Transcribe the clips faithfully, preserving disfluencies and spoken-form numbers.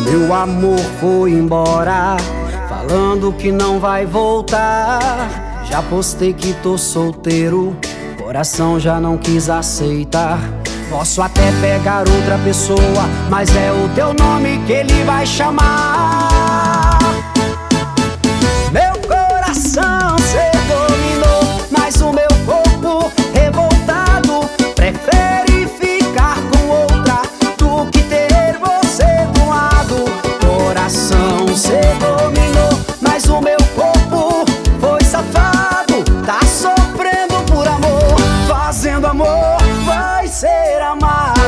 Meu amor foi embora, falando que não vai voltar. Já postei que tô solteiro, coração já não quis aceitar. Posso até pegar outra pessoa, mas é o teu nome que ele vai chamar. Meu coração cê dominou, mas o meu corpo revoltado prefere ficar com outra do que ter você do lado. Coração cê dominou, mas o meu corpo foi safado. Tá sofrendo por amor, fazendo amor, vai ser amado.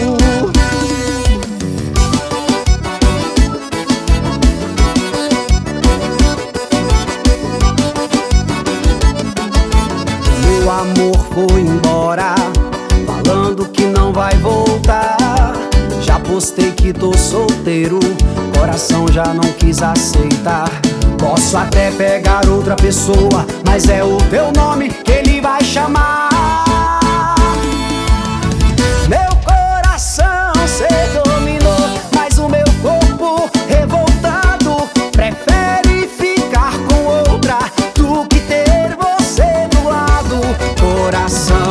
Meu amor foi embora, falando que não vai voltar. Já postei que tô solteiro, coração já não quis aceitar. Posso até pegar outra pessoa, mas é o teu nome que ele vai chamar. Meu coração cê dominou, mas o meu corpo revoltado prefere ficar com outra do que ter você do lado. Coração